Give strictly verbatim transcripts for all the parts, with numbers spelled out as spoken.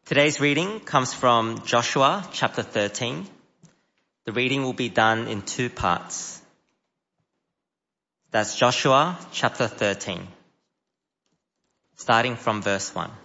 Today's reading comes from Joshua chapter thirteen. The reading will be done in two parts. That's Joshua chapter thirteen, starting from verse one.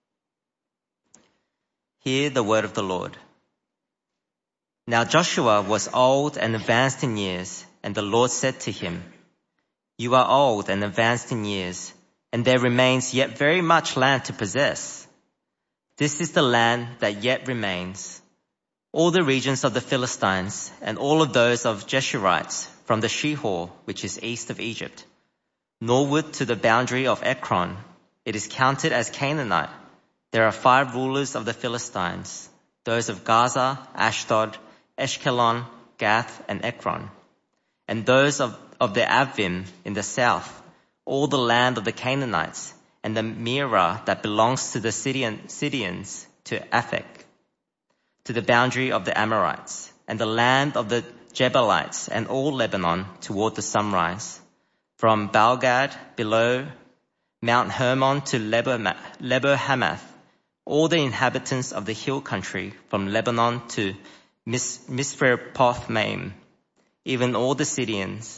Hear the word of the Lord. Now Joshua was old and advanced in years, and the Lord said to him, "You are old and advanced in years, and there remains yet very much land to possess. This is the land that yet remains, all the regions of the Philistines and all of those of Geshurites from the Shihor, which is east of Egypt, northward to the boundary of Ekron. It is counted as Canaanite. There are five rulers of the Philistines, those of Gaza, Ashdod, Ashkelon, Gath, and Ekron, and those of, of the Avvim in the south, all the land of the Canaanites, and the Mearah that belongs to the Sidon, Sidonians, to Aphek, to the boundary of the Amorites, and the land of the Jebelites, and all Lebanon toward the sunrise, from Baalgad below Mount Hermon to Lebo, Lebo Hamath, all the inhabitants of the hill country, from Lebanon to Mis, Misrephoth-maim, even all the Sidonians.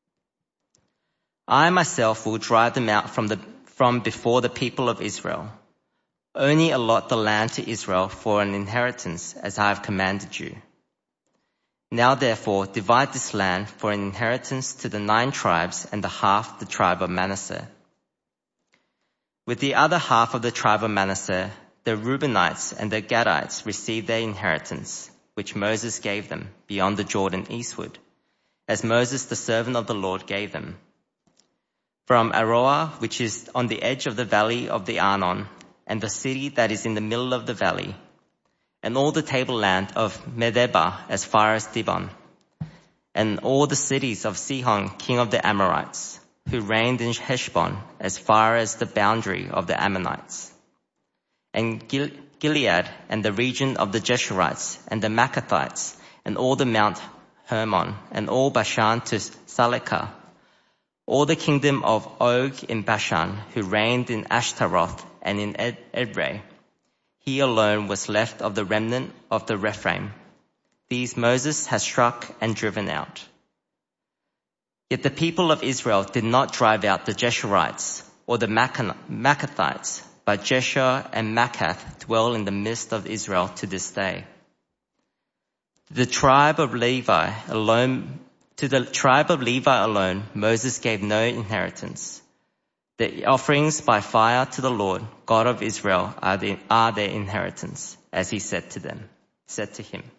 I myself will drive them out from the from before the people of Israel. Only allot the land to Israel for an inheritance, as I have commanded you. Now therefore divide this land for an inheritance to the nine tribes and the half the tribe of Manasseh. With the other half of the tribe of Manasseh, the Reubenites and the Gadites received their inheritance, which Moses gave them beyond the Jordan eastward, as Moses the servant of the Lord gave them. From Aroah, which is on the edge of the valley of the Arnon, and the city that is in the middle of the valley, and all the tableland of Medeba as far as Dibon, and all the cities of Sihon, king of the Amorites, who reigned in Heshbon as far as the boundary of the Ammonites, and Gil- Gilead, and the region of the Geshurites, and the Maccathites, and all the Mount Hermon, and all Bashan to Salekah, all the kingdom of Og in Bashan, who reigned in Ashtaroth and in Ed- Edrei. He alone was left of the remnant of the Rephaim. These Moses has struck and driven out. Yet the people of Israel did not drive out the Geshurites or the Maccathites, but Jeshur and Maccath dwell in the midst of Israel to this day. The tribe of Levi alone To the tribe of Levi alone, Moses gave no inheritance. The offerings by fire to the Lord, God of Israel, are, the, are their inheritance, as he said to them, said to him.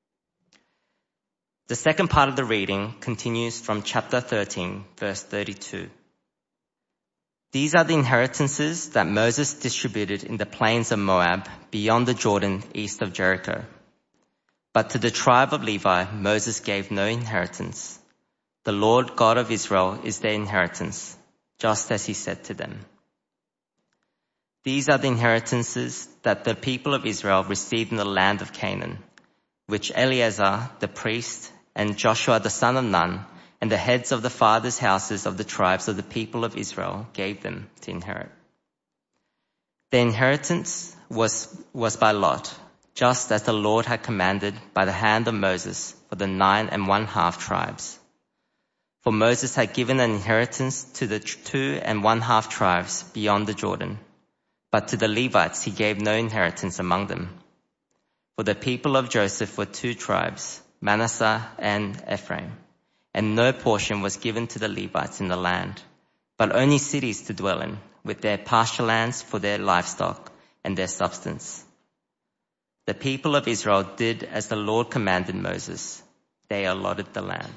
The second part of the reading continues from chapter thirteen, verse thirty-two. These are the inheritances that Moses distributed in the plains of Moab, beyond the Jordan, east of Jericho. But to the tribe of Levi, Moses gave no inheritance. The Lord God of Israel is their inheritance, just as he said to them. These are the inheritances that the people of Israel received in the land of Canaan, which Eleazar the priest and Joshua the son of Nun and the heads of the fathers' houses of the tribes of the people of Israel gave them to inherit. Their inheritance was, was by lot, just as the Lord had commanded by the hand of Moses for the nine and one half tribes. For Moses had given an inheritance to the two and one half tribes beyond the Jordan, but to the Levites he gave no inheritance among them. For the people of Joseph were two tribes, Manasseh and Ephraim, and no portion was given to the Levites in the land, but only cities to dwell in, with their pasture lands for their livestock and their substance. The people of Israel did as the Lord commanded Moses. They allotted the land.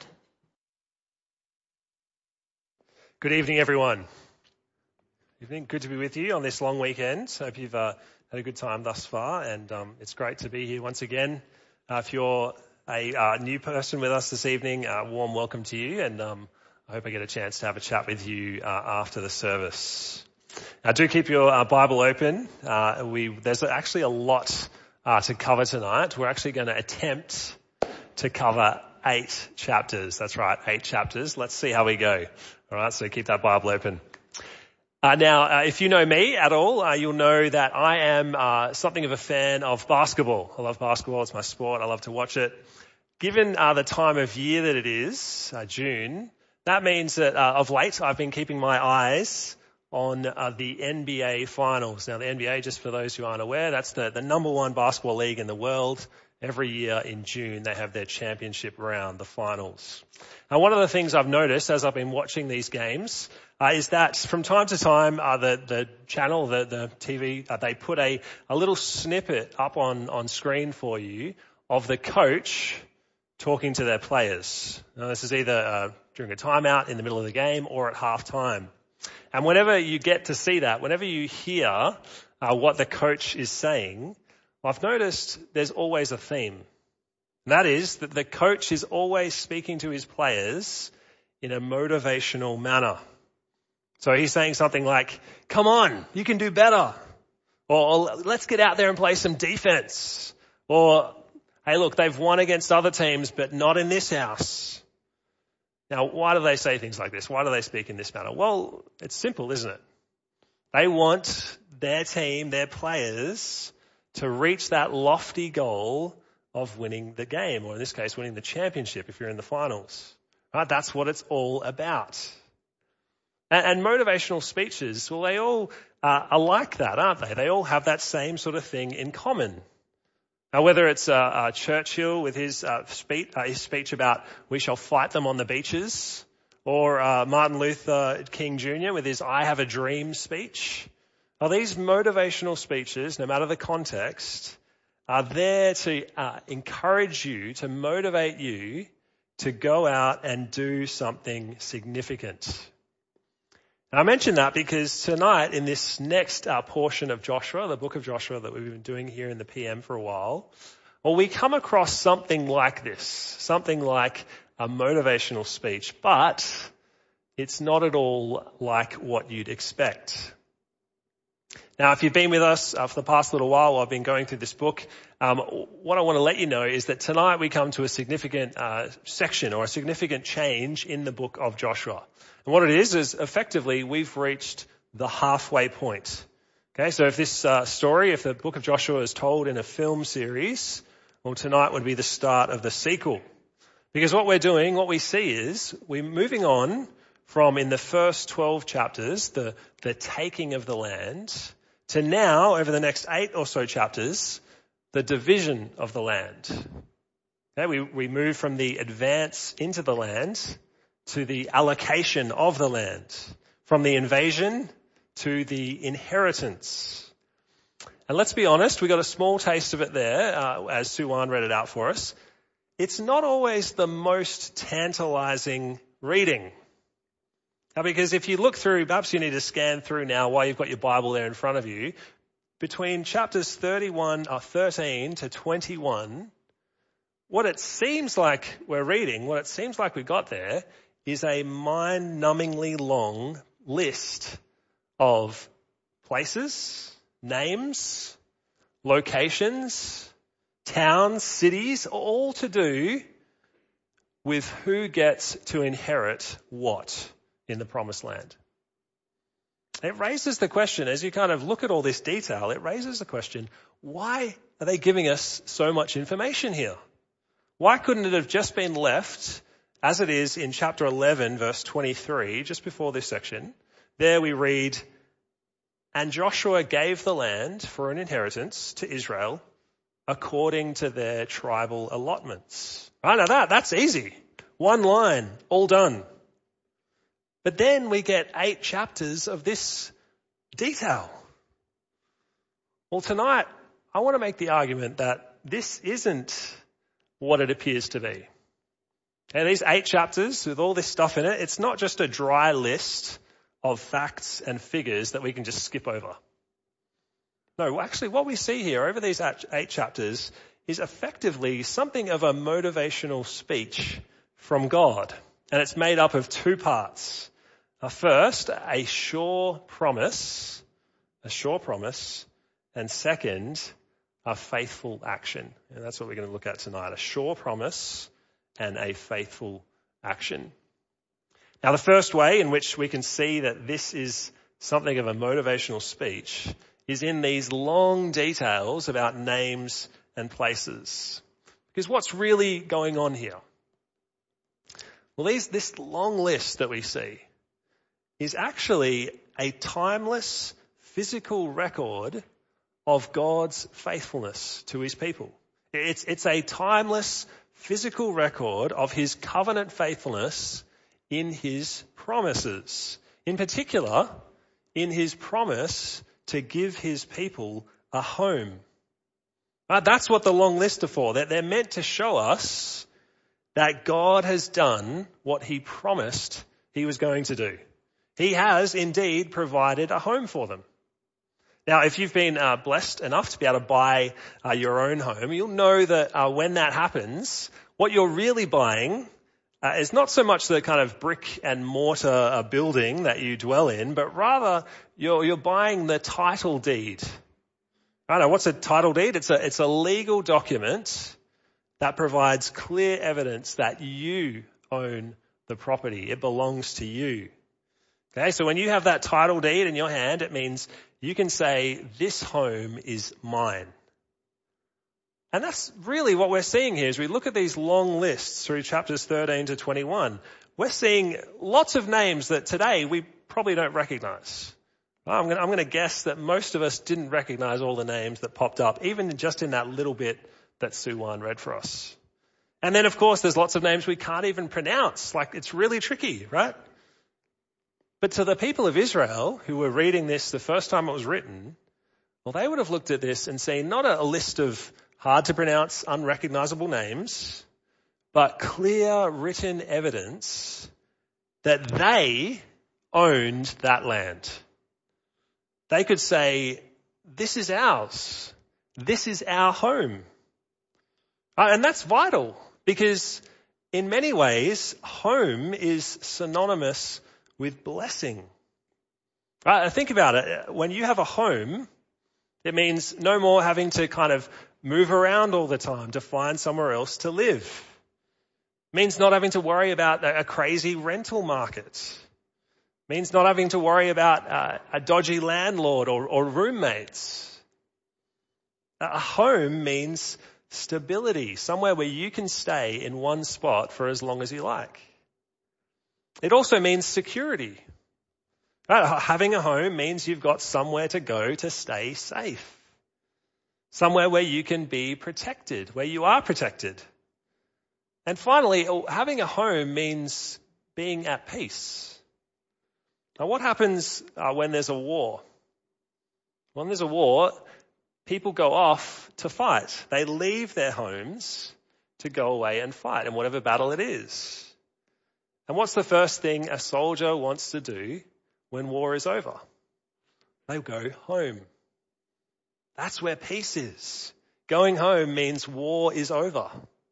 Good evening, everyone. Evening. Good to be with you on this long weekend. Hope you've uh, had a good time thus far, and um, it's great to be here once again. Uh, if you're a uh, new person with us this evening, uh, warm welcome to you, and um, I hope I get a chance to have a chat with you uh, after the service. Now, do keep your uh, Bible open. Uh, we there's actually a lot Uh, to cover tonight. We're actually going to attempt to cover eight chapters. That's right, eight chapters. Let's see how we go. All right, so keep that Bible open. Uh, now, uh, if you know me at all, uh, you'll know that I am uh, something of a fan of basketball. I love basketball. It's my sport. I love to watch it. Given uh, the time of year that it is, uh, June, that means that uh, of late I've been keeping my eyes on uh, the N B A finals. Now, the N B A, just for those who aren't aware, that's the, the number one basketball league in the world. Every year in June, they have their championship round, the finals. Now, one of the things I've noticed as I've been watching these games uh, is that from time to time, uh, the, the channel, the, the T V, uh, they put a, a little snippet up on, on screen for you of the coach talking to their players. Now, this is either uh, during a timeout in the middle of the game or at half time. And whenever you get to see that, whenever you hear uh, what the coach is saying, I've noticed there's always a theme. And that is that the coach is always speaking to his players in a motivational manner. So he's saying something like, come on, you can do better. Or let's get out there and play some defense. Or, hey, look, they've won against other teams, but not in this house. Now, why do they say things like this? Why do they speak in this manner? Well, it's simple, isn't it? They want their team, their players, to reach that lofty goal of winning the game, or in this case, winning the championship if you're in the finals. Right? That's what it's all about. And, and motivational speeches, well, they all uh, are like that, aren't they? They all have that same sort of thing in common. Now, whether it's uh, uh, Churchill with his, uh, speech, uh, his speech about we shall fight them on the beaches, or uh, Martin Luther King Junior with his I have a dream speech, well, these motivational speeches, no matter the context, are there to uh, encourage you, to motivate you to go out and do something significant. And I mention that because tonight in this next uh, portion of Joshua, the book of Joshua that we've been doing here in the P M for a while, well, we come across something like this, something like a motivational speech, but it's not at all like what you'd expect. Now, if you've been with us uh, for the past little while, while I've been going through this book, um, what I want to let you know is that tonight we come to a significant uh, section or a significant change in the book of Joshua. And what it is, is effectively we've reached the halfway point. Okay, so if this uh, story, if the book of Joshua is told in a film series, well, tonight would be the start of the sequel. Because what we're doing, what we see is we're moving on from in the first twelve chapters, the, the taking of the land, to now, over the next eight or so chapters, the division of the land. Okay, we, we move from the advance into the land to the allocation of the land, from the invasion to the inheritance. And let's be honest, we got a small taste of it there, uh, as Suwan read it out for us. It's not always the most tantalizing reading. Now, because if you look through, perhaps you need to scan through now while you've got your Bible there in front of you, between chapters thirty-one, or thirteen to twenty-one, what it seems like we're reading, what it seems like we got there, is a mind-numbingly long list of places, names, locations, towns, cities, all to do with who gets to inherit what in the promised land. It raises the question, as you kind of look at all this detail, it raises the question, why are they giving us so much information here? Why couldn't it have just been left as it is in chapter eleven, verse twenty-three, just before this section? There we read, and Joshua gave the land for an inheritance to Israel according to their tribal allotments. Right, now that, that's easy. One line, all done. But then we get eight chapters of this detail. Well, tonight, I want to make the argument that this isn't what it appears to be. And these eight chapters with all this stuff in it, it's not just a dry list of facts and figures that we can just skip over. No, actually what we see here over these eight chapters is effectively something of a motivational speech from God. And it's made up of two parts. Uh, first, a sure promise, a sure promise, and second, a faithful action. And that's what we're going to look at tonight, a sure promise and a faithful action. Now, the first way in which we can see that this is something of a motivational speech is in these long details about names and places. Because what's really going on here? Well, these, this long list that we see is actually a timeless physical record of God's faithfulness to his people. It's, it's a timeless physical record of his covenant faithfulness in his promises. In particular, in his promise to give his people a home. Uh, that's what the long list are for. That they're meant to show us that God has done what he promised he was going to do. He has indeed provided a home for them. Now, if you've been uh, blessed enough to be able to buy uh, your own home, you'll know that uh, when that happens, what you're really buying uh, is not so much the kind of brick and mortar uh, building that you dwell in, but rather you're, you're buying the title deed. I don't know, what's a title deed? It's a, it's a legal document that provides clear evidence that you own the property. It belongs to you. Okay, so when you have that title deed in your hand, it means you can say, this home is mine. And that's really what we're seeing here as we look at these long lists through chapters thirteen to twenty-one. We're seeing lots of names that today we probably don't recognize. I'm going, to, I'm going to guess that most of us didn't recognize all the names that popped up, even just in that little bit that Sue Wan read for us. And then, of course, there's lots of names we can't even pronounce. Like, it's really tricky, right? But to the people of Israel who were reading this the first time it was written, well, they would have looked at this and seen not a list of hard to pronounce, unrecognizable names, but clear written evidence that they owned that land. They could say, this is ours. This is our home. Uh, and that's vital because in many ways, home is synonymous with blessing. Right? Think about it. When you have a home, it means no more having to kind of move around all the time to find somewhere else to live. It means not having to worry about a crazy rental market. It means not having to worry about uh, a dodgy landlord or, or roommates. A home means stability, somewhere where you can stay in one spot for as long as you like. It also means security. Right? Having a home means you've got somewhere to go to stay safe. Somewhere where you can be protected, where you are protected. And finally, having a home means being at peace. Now, what happens uh, when there's a war? When there's a war, people go off to fight. They leave their homes to go away and fight in whatever battle it is. And what's the first thing a soldier wants to do when war is over? They go home. That's where peace is. Going home means war is over.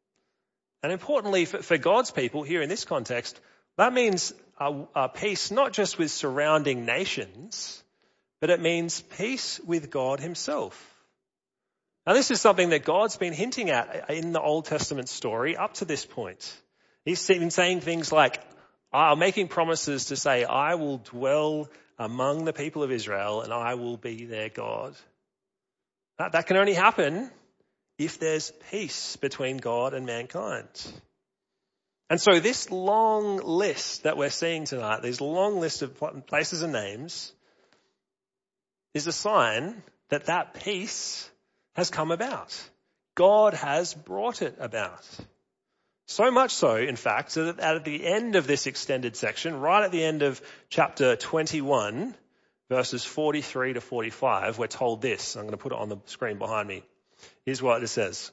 And importantly, for, for God's people here in this context, that means a, a peace not just with surrounding nations, but it means peace with God himself. Now, this is something that God's been hinting at in the Old Testament story up to this point. He's been saying things like, I'm making promises to say, I will dwell among the people of Israel and I will be their God. That, that can only happen if there's peace between God and mankind. And so this long list that we're seeing tonight, this long list of places and names, is a sign that that peace has come about. God has brought it about. So much so, in fact, so that at the end of this extended section, right at the end of chapter twenty-one, verses forty-three to forty-five, we're told this. I'm going to put it on the screen behind me. Here's what it says.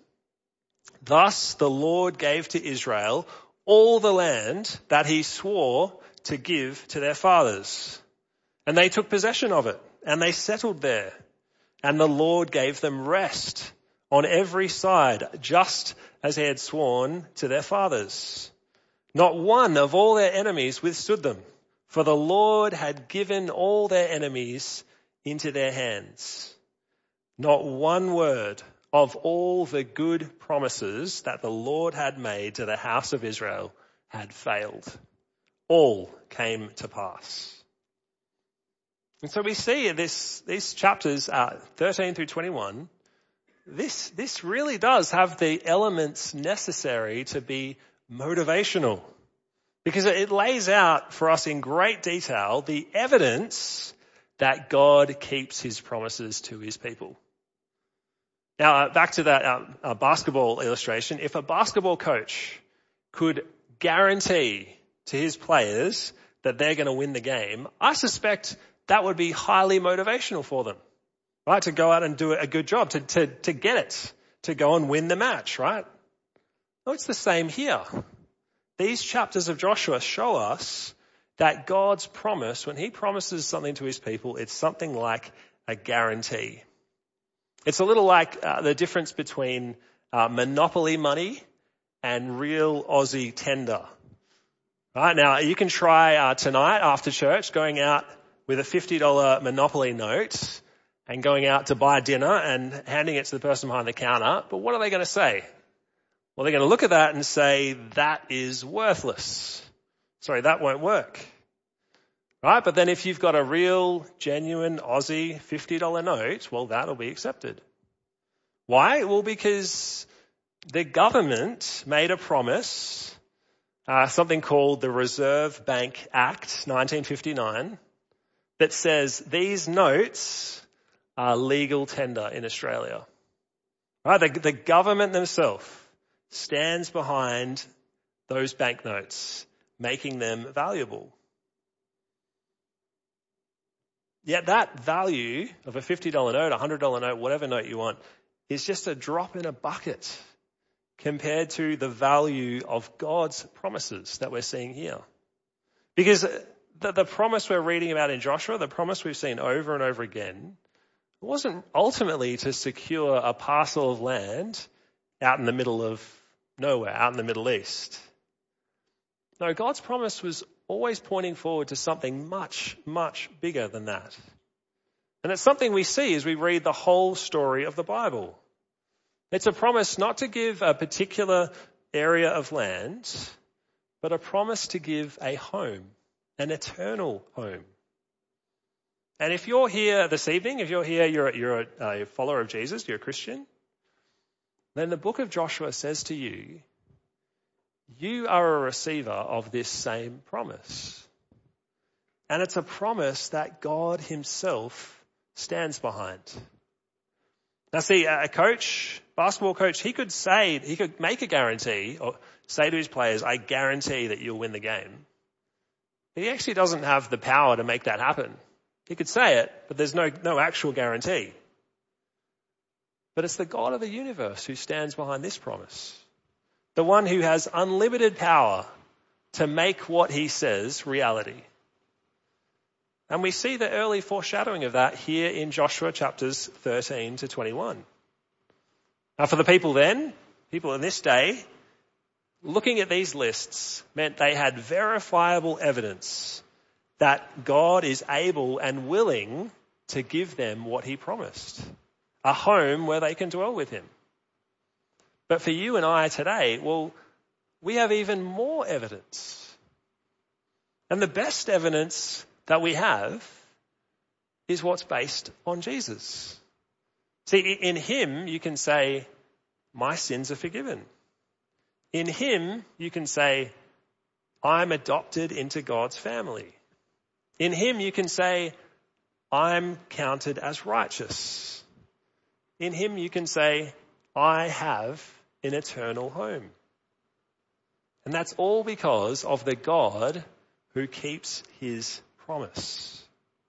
Thus the Lord gave to Israel all the land that he swore to give to their fathers. And they took possession of it, and they settled there. And the Lord gave them rest on every side, just as he had sworn to their fathers. Not one of all their enemies withstood them, for the Lord had given all their enemies into their hands. Not one word of all the good promises that the Lord had made to the house of Israel had failed. All came to pass. And so we see in this, these chapters, uh, thirteen through twenty-one, this, this really does have the elements necessary to be motivational. Because it lays out for us in great detail the evidence that God keeps his promises to his people. Now, uh, back to that uh, uh, basketball illustration. If a basketball coach could guarantee to his players that they're going to win the game, I suspect that would be highly motivational for them, right? To go out and do a good job, to, to, to get it, to go and win the match, right? Well, it's the same here. These chapters of Joshua show us that God's promise, when he promises something to his people, it's something like a guarantee. It's a little like uh, the difference between uh, monopoly money and real Aussie tender. Right, now, you can try uh, tonight after church going out with a fifty dollars Monopoly note and going out to buy dinner and handing it to the person behind the counter. But what are they going to say? Well, they're going to look at that and say, that is worthless. Sorry, that won't work. Right? But then if you've got a real, genuine Aussie fifty dollars note, well, that'll be accepted. Why? Well, because the government made a promise, uh, something called the Reserve Bank Act nineteen fifty-nine, that says these notes are legal tender in Australia. Right? The, the government themselves stands behind those banknotes, making them valuable. Yet that value of a fifty dollars note, a one hundred dollars note, whatever note you want, is just a drop in a bucket compared to the value of God's promises that we're seeing here. Because the, the promise we're reading about in Joshua, the promise we've seen over and over again, wasn't ultimately to secure a parcel of land out in the middle of nowhere, out in the Middle East. No, God's promise was always pointing forward to something much, much bigger than that. And it's something we see as we read the whole story of the Bible. It's a promise not to give a particular area of land, but a promise to give a home, an eternal home. And if you're here this evening, if you're here, you're, you're a, a follower of Jesus, you're a Christian, then the book of Joshua says to you, you are a receiver of this same promise. And it's a promise that God himself stands behind. Now see, a coach, basketball coach, he could say, he could make a guarantee or say to his players, I guarantee that you'll win the game. But he actually doesn't have the power to make that happen. He could say it, but there's no, no actual guarantee. But it's the God of the universe who stands behind this promise. The one who has unlimited power to make what he says reality. And we see the early foreshadowing of that here in Joshua chapters thirteen to twenty-one. Now for the people then, people in this day, looking at these lists meant they had verifiable evidence that God is able and willing to give them what he promised. A home where they can dwell with him. But for you and I today, well, we have even more evidence. And the best evidence that we have is what's based on Jesus. See, in him you can say, my sins are forgiven. In him you can say, I'm adopted into God's family. In him you can say, I'm counted as righteous. In him you can say, I have an eternal home. And that's all because of the God who keeps his promise.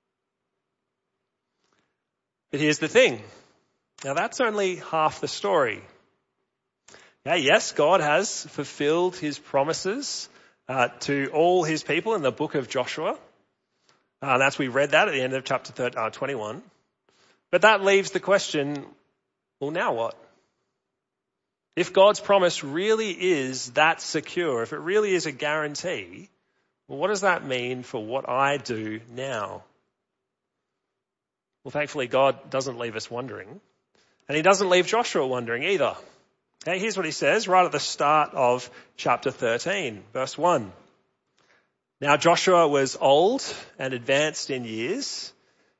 But here's the thing. Now that's only half the story. Now, yes, God has fulfilled his promises uh, to all his people in the book of Joshua. Uh, and that's, we read that at the end of chapter twenty-one. But that leaves the question, well, now what? If God's promise really is that secure, if it really is a guarantee, well, what does that mean for what I do now? Well, thankfully, God doesn't leave us wondering. And he doesn't leave Joshua wondering either. Okay, here's what he says right at the start of chapter thirteen, verse one. Now Joshua was old and advanced in years,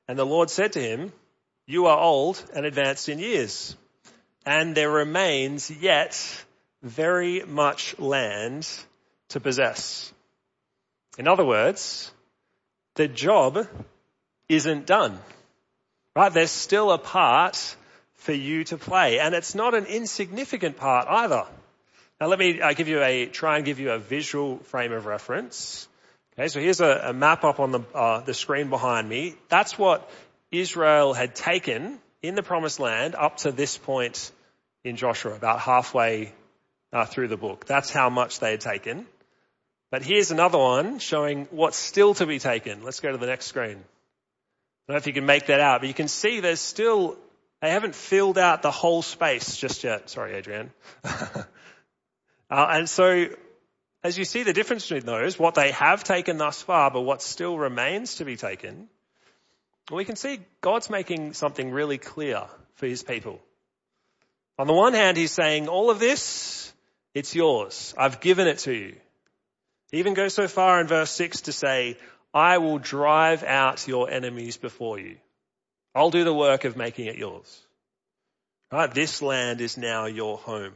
And the Lord said to him, "You are old and advanced in years, and there remains yet very much land to possess." In other words, the job isn't done, right? There's still a part for you to play, and it's not an insignificant part either. Now let me uh, give you a, try and give you a visual frame of reference. Okay, so here's a, a map up on the, uh, the screen behind me. That's what Israel had taken in the Promised Land up to this point in Joshua, about halfway uh, through the book. That's how much they had taken. But here's another one showing what's still to be taken. Let's go to the next screen. I don't know if you can make that out, but you can see there's still, they haven't filled out the whole space just yet. Sorry, Adrienne. uh, and so as you see the difference between those, what they have taken thus far, but what still remains to be taken, well, we can see God's making something really clear for his people. On the one hand, he's saying, all of this, it's yours. I've given it to you. He even goes so far in verse six to say, I will drive out your enemies before you. I'll do the work of making it yours. Right? This land is now your home.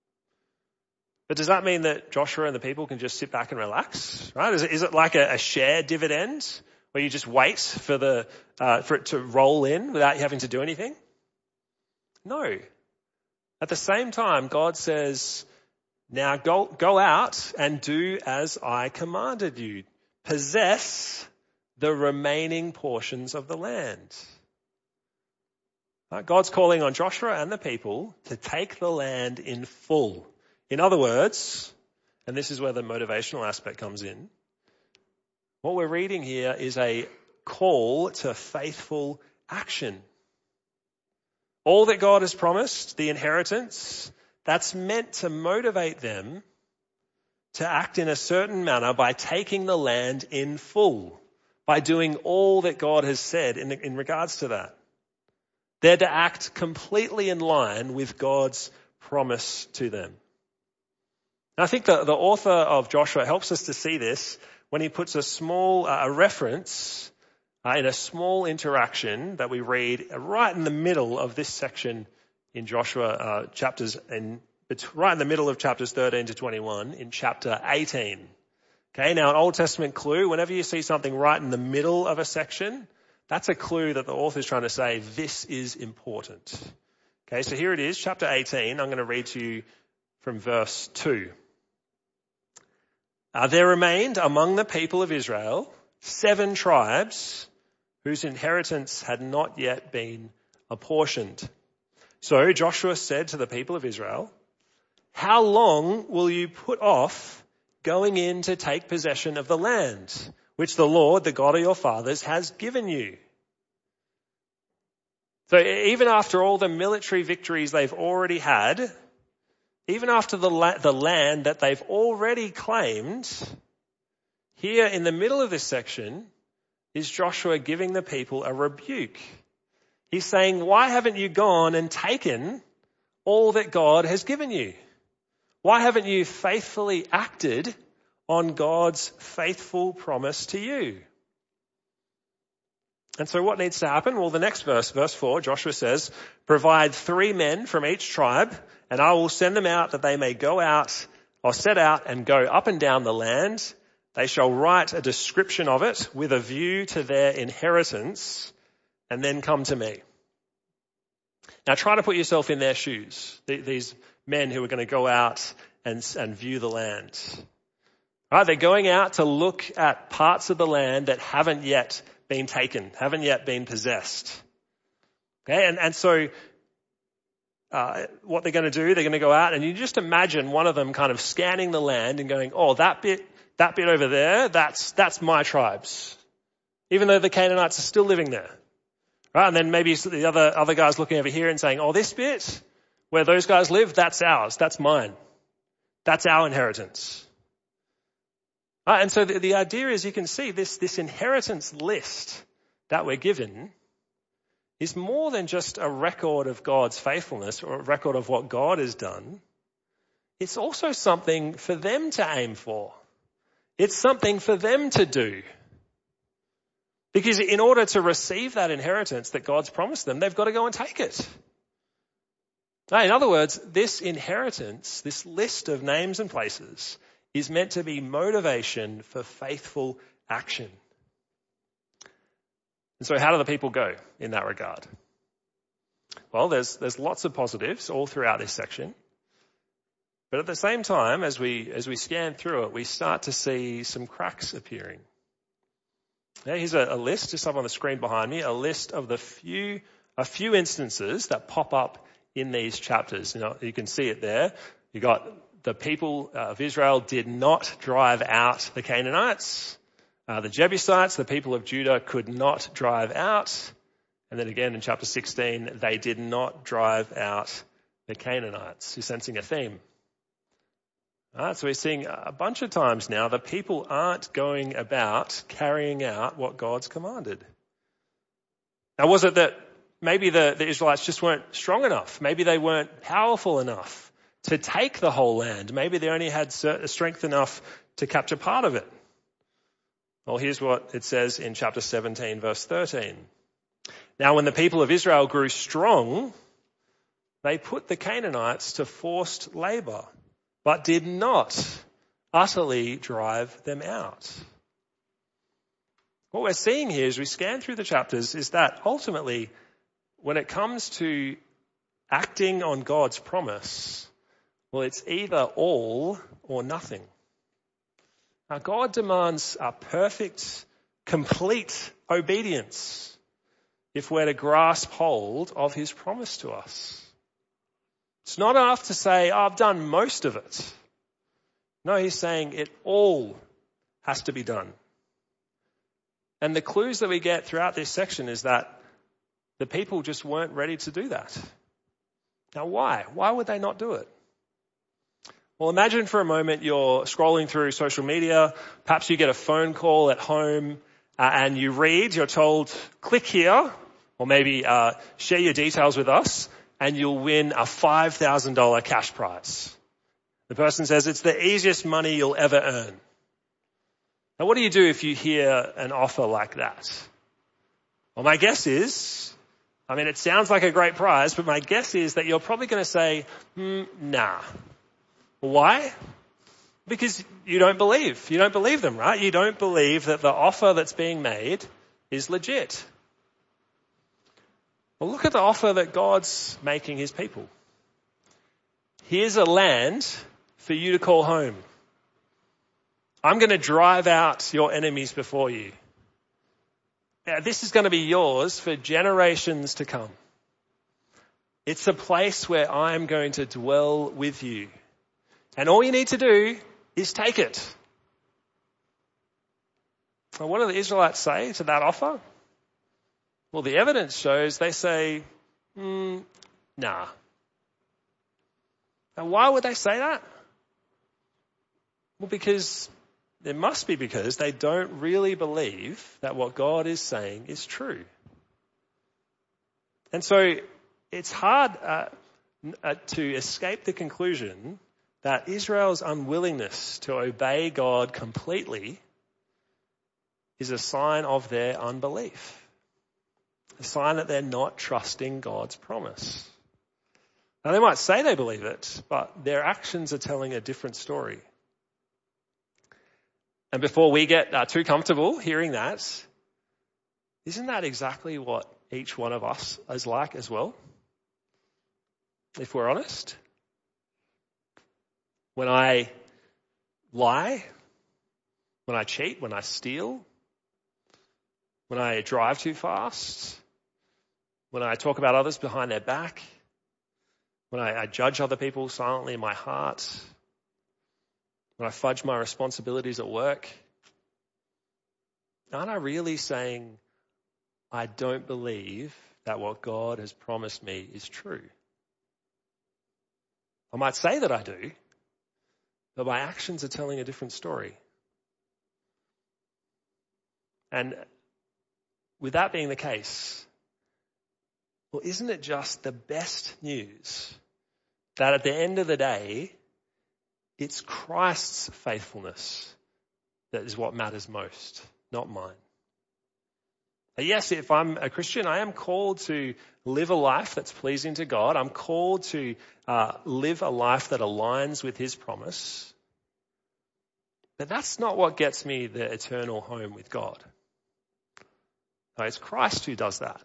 But does that mean that Joshua and the people can just sit back and relax? Right? Is it, is it like a, a share dividend where you just wait for the uh, for it to roll in without you having to do anything? No. At the same time, God says, now go, go out and do as I commanded you. Possess the remaining portions of the land. Right? God's calling on Joshua and the people to take the land in full. In other words, and this is where the motivational aspect comes in, what we're reading here is a call to faithful action. All that God has promised, the inheritance, that's meant to motivate them to act in a certain manner by taking the land in full, by doing all that God has said in, in regards to that. They're to act completely in line with God's promise to them. And I think the, the author of Joshua helps us to see this when he puts a small uh, a reference uh, in a small interaction that we read right in the middle of this section in Joshua uh, chapters, in, right in the middle of chapters thirteen to twenty-one in chapter eighteen. Okay, now an Old Testament clue, whenever you see something right in the middle of a section, that's a clue that the author is trying to say this is important. Okay, so here it is, chapter eighteen. I'm going to read to you from verse two. Uh, there remained among the people of Israel seven tribes whose inheritance had not yet been apportioned. So Joshua said to the people of Israel, how long will you put off going in to take possession of the land, which the Lord, the God of your fathers, has given you? So even after all the military victories they've already had, even after the, la- the land that they've already claimed, here in the middle of this section is Joshua giving the people a rebuke. He's saying, why haven't you gone and taken all that God has given you? Why haven't you faithfully acted on God's faithful promise to you? And so what needs to happen? Well, the next verse, verse four, Joshua says, provide three men from each tribe, and I will send them out that they may go out or set out and go up and down the land. They shall write a description of it with a view to their inheritance and then come to me. Now try to put yourself in their shoes, these men who are going to go out and, and view the land. Right, they're going out to look at parts of the land that haven't yet been taken, haven't yet been possessed. Okay, and, and so uh, what they're going to do, they're going to go out and you just imagine one of them kind of scanning the land and going, oh, that bit, that bit over there, that's, that's my tribes. Even though the Canaanites are still living there. Right, and then maybe the other, other guys looking over here and saying, oh, this bit where those guys live, that's ours, that's mine. That's our inheritance. Right, and so the, the idea is you can see this, this inheritance list that we're given is more than just a record of God's faithfulness or a record of what God has done. It's also something for them to aim for. It's something for them to do. Because in order to receive that inheritance that God's promised them, they've got to go and take it. Now, in other words, this inheritance, this list of names and places, is meant to be motivation for faithful action. And so how do the people go in that regard? Well, there's, there's lots of positives all throughout this section. But at the same time, as we, as we scan through it, we start to see some cracks appearing. Now, here's a, a list, just up on the screen behind me, a list of the few, a few instances that pop up in these chapters. You know, you can see it there. You got the people of Israel did not drive out the Canaanites. Uh, the Jebusites, the people of Judah, could not drive out. And then again in chapter sixteen, they did not drive out the Canaanites. You're sensing a theme. All right, so we're seeing a bunch of times now the people aren't going about carrying out what God's commanded. Now, was it that maybe the, the Israelites just weren't strong enough? Maybe they weren't powerful enough to take the whole land? Maybe they only had strength enough to capture part of it. Well, here's what it says in chapter seventeen, verse thirteen. Now, when the people of Israel grew strong, they put the Canaanites to forced labor, but did not utterly drive them out. What we're seeing here as we scan through the chapters is that ultimately, when it comes to acting on God's promise, well, it's either all or nothing. Now, God demands a perfect, complete obedience if we're to grasp hold of his promise to us. It's not enough to say, oh, I've done most of it. No, he's saying it all has to be done. And the clues that we get throughout this section is that the people just weren't ready to do that. Now, why? Why would they not do it? Well, imagine for a moment you're scrolling through social media. Perhaps you get a phone call at home uh, and you read, you're told, click here, or maybe uh, share your details with us, and you'll win a five thousand dollars cash prize. The person says it's the easiest money you'll ever earn. Now, what do you do if you hear an offer like that? Well, my guess is, I mean, it sounds like a great prize, but my guess is that you're probably going to say, mm, nah. Why? Because you don't believe. You don't believe them, right? You don't believe that the offer that's being made is legit. Well, look at the offer that God's making his people. Here's a land for you to call home. I'm going to drive out your enemies before you. Now, this is going to be yours for generations to come. It's a place where I'm going to dwell with you. And all you need to do is take it. Well, what do the Israelites say to that offer? Well, the evidence shows they say, mm, nah. Now, why would they say that? Well, because it must be because they don't really believe that what God is saying is true. And so it's hard uh, uh, to escape the conclusion that Israel's unwillingness to obey God completely is a sign of their unbelief. A sign that they're not trusting God's promise. Now, they might say they believe it, but their actions are telling a different story. And before we get uh, too comfortable hearing that, isn't that exactly what each one of us is like as well? If we're honest. When I lie, when I cheat, when I steal, when I drive too fast, when I talk about others behind their back, when I, I judge other people silently in my heart, when I fudge my responsibilities at work, aren't I really saying I don't believe that what God has promised me is true? I might say that I do, but my actions are telling a different story. And with that being the case, well, isn't it just the best news that at the end of the day, it's Christ's faithfulness that is what matters most, not mine? Yes, if I'm a Christian, I am called to live a life that's pleasing to God. I'm called to uh, live a life that aligns with his promise. But that's not what gets me the eternal home with God. No, it's Christ who does that.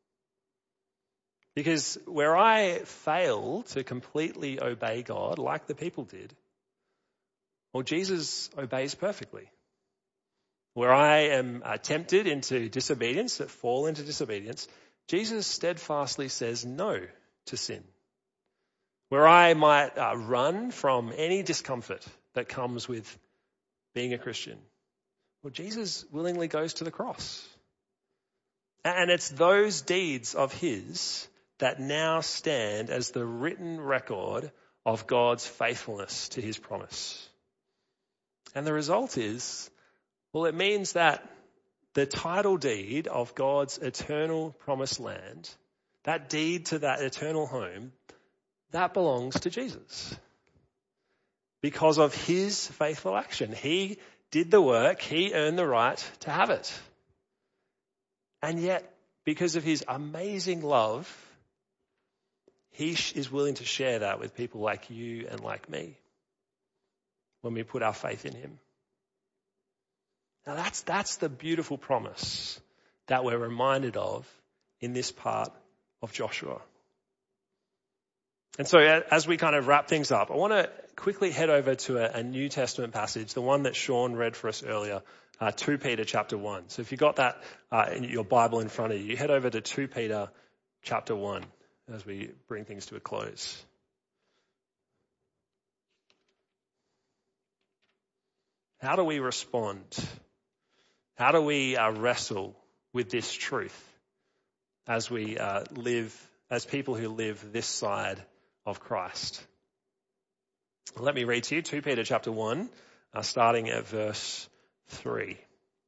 Because where I fail to completely obey God, like the people did, well, Jesus obeys perfectly. Where I am uh, tempted into disobedience, that fall into disobedience, Jesus steadfastly says no to sin. Where I might uh, run from any discomfort that comes with being a Christian, well, Jesus willingly goes to the cross. And it's those deeds of his that now stand as the written record of God's faithfulness to his promise. And the result is, well, it means that the title deed of God's eternal promised land, that deed to that eternal home, that belongs to Jesus. Because of his faithful action. He did the work, he earned the right to have it. And yet, because of his amazing love, he is willing to share that with people like you and like me when we put our faith in him. Now that's, that's the beautiful promise that we're reminded of in this part of Joshua. And so as we kind of wrap things up, I want to quickly head over to a, a New Testament passage, the one that Sean read for us earlier, uh, Second Peter chapter one. So if you've got that uh, in your Bible in front of you, head over to Second Peter chapter one as we bring things to a close. How do we respond? How do we uh, wrestle with this truth as we uh, live, as people who live this side of Christ? Let me read to you Second Peter chapter one, uh, starting at verse three.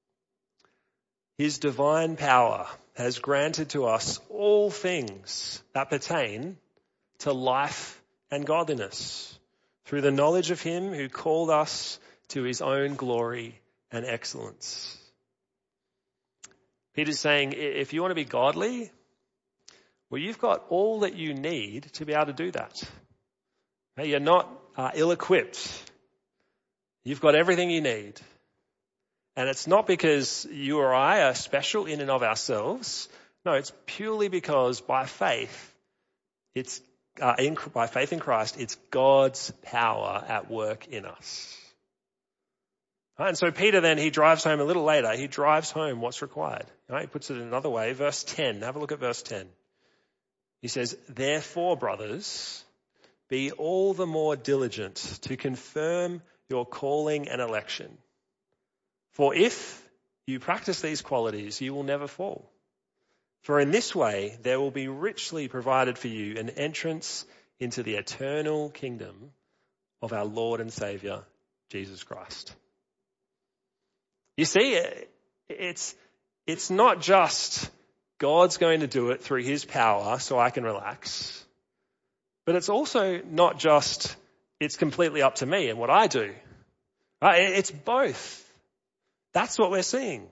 His divine power has granted to us all things that pertain to life and godliness through the knowledge of him who called us to his own glory and excellence. Peter's saying, if you want to be godly, well, you've got all that you need to be able to do that. You're not uh, ill-equipped. You've got everything you need. And it's not because you or I are special in and of ourselves. No, it's purely because by faith, it's uh, in, by faith in Christ, it's God's power at work in us. Right, and so Peter then, he drives home a little later, he drives home what's required. Right, he puts it another way, verse ten. Have a look at verse ten. He says, therefore, brothers, be all the more diligent to confirm your calling and election. For if you practice these qualities, you will never fall. For in this way, there will be richly provided for you an entrance into the eternal kingdom of our Lord and Saviour, Jesus Christ. You see, it's, it's not just God's going to do it through his power so I can relax, but it's also not just it's completely up to me and what I do. Right? It's both. That's what we're seeing.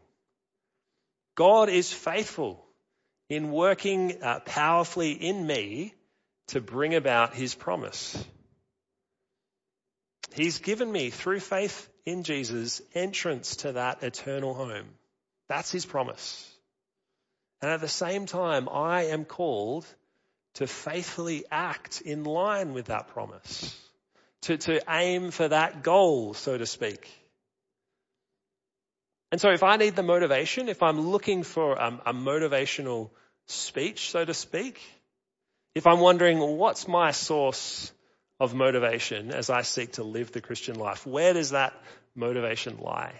God is faithful in working uh, powerfully in me to bring about his promise. He's given me, through faith in Jesus, entrance to that eternal home. That's his promise. And at the same time, I am called to faithfully act in line with that promise, to, to aim for that goal, so to speak. And so if I need the motivation, if I'm looking for um, a motivational speech, so to speak, if I'm wondering, well, what's my source of motivation as I seek to live the Christian life, where does that motivation lie?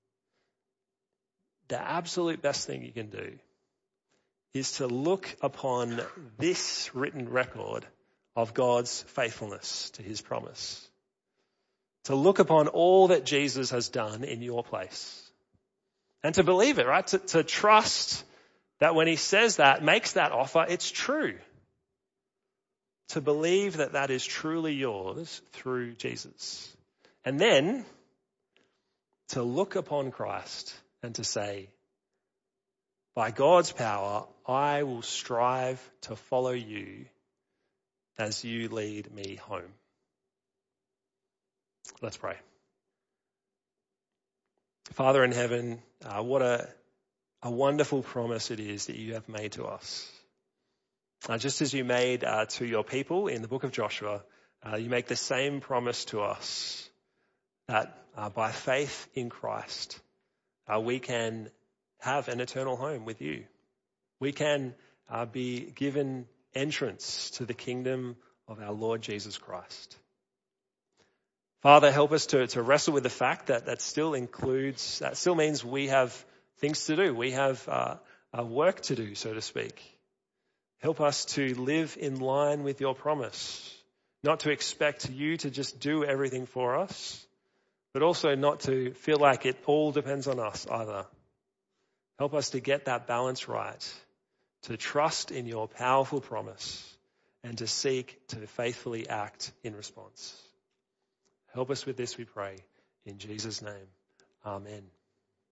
The absolute best thing you can do is to look upon this written record of God's faithfulness to his promise. To look upon all that Jesus has done in your place. And to believe it, right? To, to trust that when he says that, makes that offer, it's true. To believe that that is truly yours through Jesus. And then to look upon Christ and to say, by God's power, I will strive to follow you as you lead me home. Let's pray. Father in heaven, uh, what a, a wonderful promise it is that you have made to us. Uh, just as you made uh, to your people in the book of Joshua, uh, you make the same promise to us that uh, by faith in Christ, uh, we can have an eternal home with you. We can uh, be given entrance to the kingdom of our Lord Jesus Christ. Father, help us to, to wrestle with the fact that that still includes, that still means we have things to do. We have uh, uh, work to do, so to speak. Help us to live in line with your promise, not to expect you to just do everything for us, but also not to feel like it all depends on us either. Help us to get that balance right, to trust in your powerful promise and to seek to faithfully act in response. Help us with this, we pray. In Jesus' name, amen.